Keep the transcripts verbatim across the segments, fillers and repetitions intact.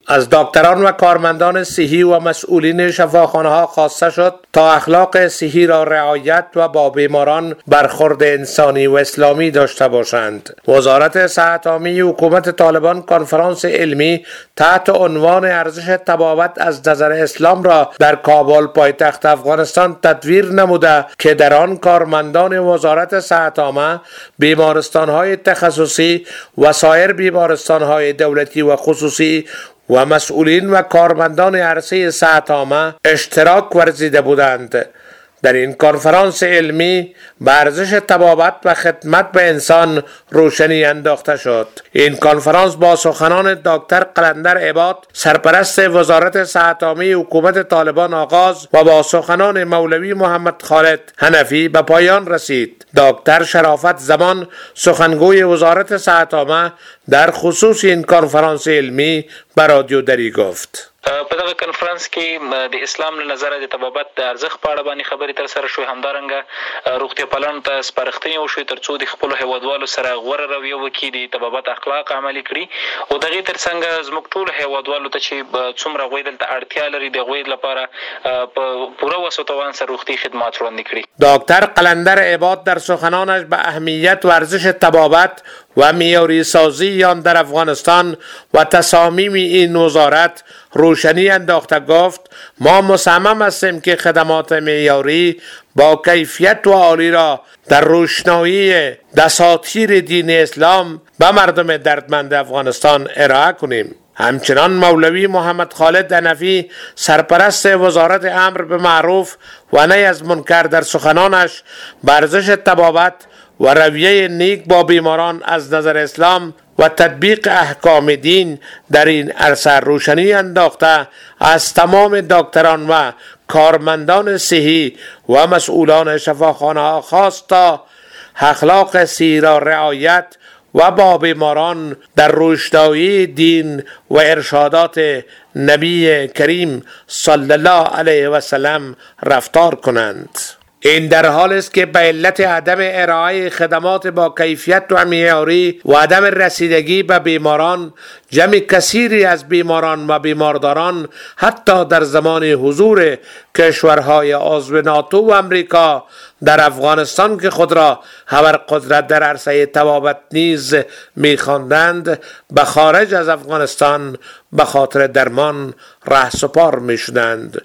از دکتران و کارمندان صحی و مسئولین شفاخانه‌ها خواسته شد تا اخلاق صحی را رعایت و با بیماران برخورد انسانی و اسلامی داشته باشند. وزارت صحت عامه حکومت طالبان کنفرانس علمی تحت عنوان ارزش طبابت از نظر اسلام را در کابل پایتخت افغانستان تدویر نموده که در آن کارمندان وزارت صحت عامه، بیمارستان‌های تخصصی و سایر بیمارستان‌های دولتی و خصوصی و مسئولین و کارمندان عرصه صحت عامه اشتراک ورزیده بودند. در این کنفرانس علمی به ارزش طبابت و خدمت به انسان روشنی انداخته شد. این کنفرانس با سخنان دکتر قلندر عباد سرپرست وزارت صحت عامه حکومت طالبان آغاز و با سخنان مولوی محمد خالد حنفی به پایان رسید. دکتر شرافت زمان سخنگوی وزارت صحت عامه در خصوص این کنفرانس علمی به رادیو دری گفت: په دغه کنفرانس کې د اسلام له نظره د طبابت د ارزښت په اړه باندې خبرې ترسره شوې. همدارنګه روغتیا پالانو ته سپارښتنې وشوې تر څو د خپلو هیوادوالو سره غوره رویه وکړي، د طبابت اخلاق عملي کړي او د هغې تر څنګ زموږ ټولو هیوادوالو ته چې څومره هغوی دلته اړتیا لري د هغوی لپاره په پوره وس و توان سره روغتي خدمات وړاندې کړي. دکتر قلندر عباد در سخنانش به اهمیت و ارزش طبابت و معیاری سازی آن در افغانستان و تصامیم این وزارت روشنی انداخته گفت: ما مصمم هستیم که خدمات معیاری با کیفیت و عالی را در روشنایی دساتیر دین اسلام به مردم دردمند افغانستان ارائه کنیم. همچنان مولوی محمد خالد حنفی سرپرست وزارت امر به معروف و نهی از منکر در سخنانش به ارزش طبابت و رویه نیک با بیماران از نظر اسلام و تطبیق احکام دین در این عرصه روشنی انداخته از تمام دکتران و کارمندان صحی و مسئولان شفاخانه ها خواست تا اخلاق صحی را رعایت و با بیماران در روشنایی دین و ارشادات نبی کریم صلی الله علیه و سلم رفتار کنند. این در حال است که به علت عدم ارائه خدمات با کیفیت و معیاری و عدم رسیدگی به بیماران، جمع کثیری از بیماران و بیمارداران حتی در زمان حضور کشورهای عضو ناتو و امریکا در افغانستان که خود را ابرقدرت در عرصه طبابت نیز می‌خواندند، به خارج از افغانستان به خاطر درمان رهسپار می‌شدند.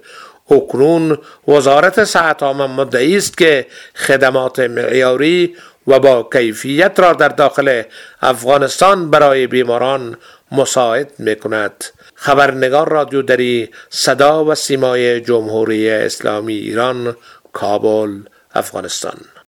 اکنون وزارت صحت عامه مدعی است که خدمات معیاری و با کیفیت را در داخل افغانستان برای بیماران مساعد می‌کند. خبرنگار رادیو دری، صدا و سیمای جمهوری اسلامی ایران، کابل، افغانستان.